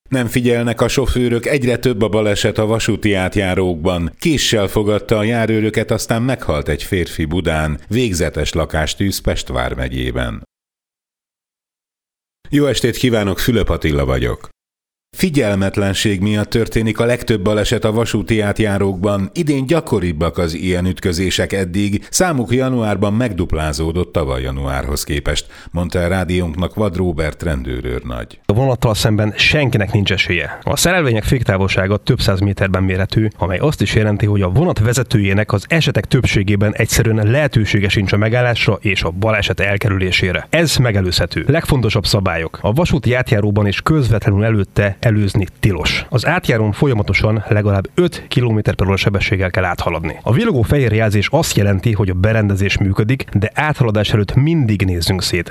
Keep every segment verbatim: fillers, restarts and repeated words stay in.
Nem figyelnek a sofőrök, egyre több a baleset a vasúti átjárókban. Késsel fogadta a járőröket, aztán meghalt egy férfi Budán. Végzetes lakástűz Pest vármegyében. Jó estét kívánok, Fülöp Attila vagyok. Figyelmetlenség miatt történik a legtöbb baleset a vasúti átjárókban. Idén gyakoribbak az ilyen ütközések eddig, számuk januárban megduplázódott tavaly januárhoz képest, mondta a rádiónknak Vad Róbert rendőrőrnagy. A vonattal szemben senkinek nincs esélye. A szerelvények féktávolsága több száz méterben mérhető, amely azt is jelenti, hogy a vonat vezetőjének az esetek többségében egyszerűen lehetősége sincs a megállásra és a baleset elkerülésére. Ez megelőzhető. Legfontosabb szabályok. A vasúti átjáróban és közvetlenül előtte előzni tilos. Az átjárón folyamatosan legalább öt kilométer per óra sebességgel kell áthaladni. A villogó fehér jelzés azt jelenti, hogy a berendezés működik, de áthaladás előtt mindig nézzünk szét.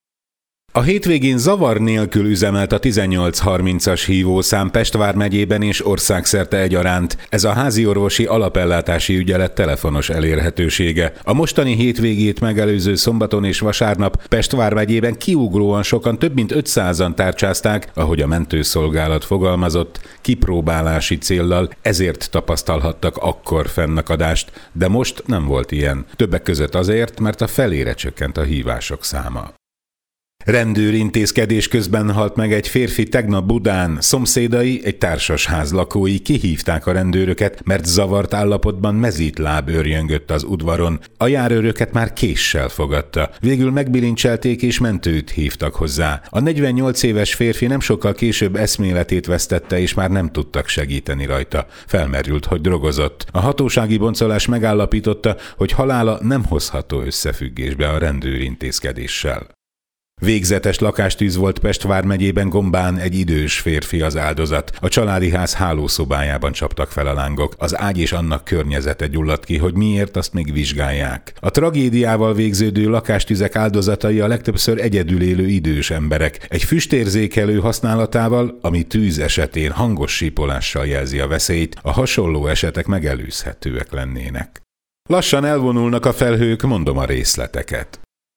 A hétvégén zavar nélkül üzemelt a tizennyolc harmincas hívószám Pest vármegyében és országszerte egyaránt. Ez a háziorvosi alapellátási ügyelet telefonos elérhetősége. A mostani hétvégét megelőző szombaton és vasárnap Pest vármegyében kiugróan sokan, több mint ötszázan tárcsázták, ahogy a mentőszolgálat fogalmazott, kipróbálási céllal, ezért tapasztalhattak akkor fennakadást, de most nem volt ilyen. Többek között azért, mert a felére csökkent a hívások száma. Rendőrintézkedés közben halt meg egy férfi tegnap Budán. Szomszédai, egy társasház lakói kihívták a rendőröket, mert zavart állapotban mezítláb őrjöngött az udvaron. A járőröket már késsel fogadta. Végül megbilincselték és mentőt hívtak hozzá. A negyvennyolc éves férfi nem sokkal később eszméletét vesztette, és már nem tudtak segíteni rajta. Felmerült, hogy drogozott. A hatósági boncolás megállapította, hogy halála nem hozható összefüggésbe a rendőrintézkedéssel. Végzetes lakástűz volt Pest vármegyében Gombán, egy idős férfi az áldozat. A családi ház hálószobájában csaptak fel a lángok. Az ágy és annak környezete gyulladt ki, hogy miért, azt még vizsgálják. A tragédiával végződő lakástüzek áldozatai a legtöbbször egyedül élő idős emberek. Egy füstérzékelő használatával, ami tűz esetén hangos sípolással jelzi a veszélyt, a hasonló esetek megelőzhetőek lennének. Lassan elvonulnak a felhők, mondom a részleteket.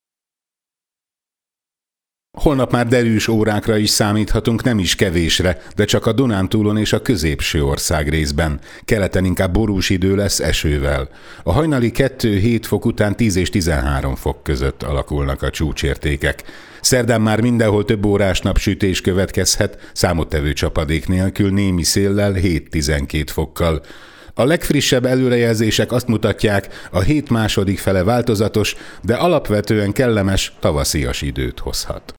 Holnap már derűs órákra is számíthatunk, nem is kevésre, de csak a Dunántúlon és a középső ország részben. Keleten inkább borús idő lesz esővel. A hajnali kettő-hét fok után tíz és tizenhárom fok között alakulnak a csúcsértékek. Szerdán már mindenhol több órás napsütés következhet, számottevő csapadék nélkül, némi széllel, hét-tizenkét fokkal. A legfrissebb előrejelzések azt mutatják, a hét második fele változatos, de alapvetően kellemes, tavaszias időt hozhat.